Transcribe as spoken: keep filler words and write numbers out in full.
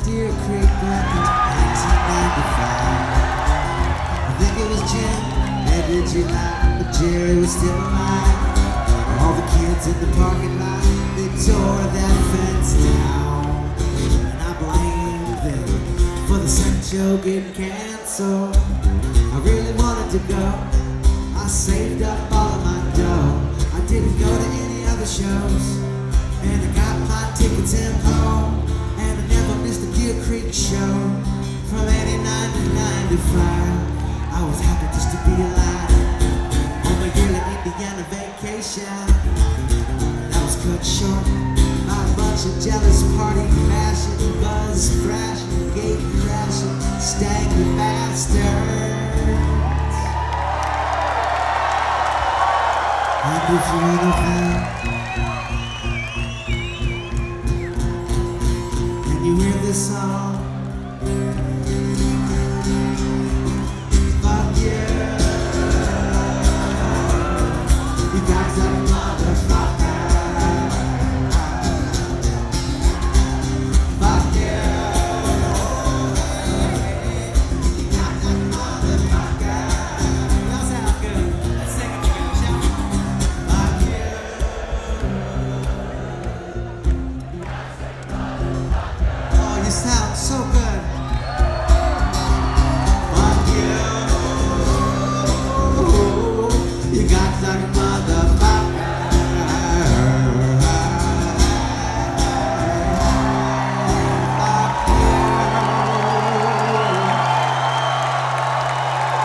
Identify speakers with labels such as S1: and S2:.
S1: Deer Creek back in nineteen ninety-five. I think it was Jim, maybe July, but Jerry was still alive. All the kids in the parking lot, they tore that fence down. And I blamed them for the Sun Show getting canceled. I really wanted to go, I saved up all of my dough. I didn't go to any other shows, and I got my tickets in home. And I never missed a Deer Creek show from eighty-nine to ninety-five. I was happy just to be alive on my yearly Indiana vacation. That was cut short by a bunch of jealous party crashing, buzz thrashing, gate crashing, stanky bastards. And if you're in a van and you hear this song,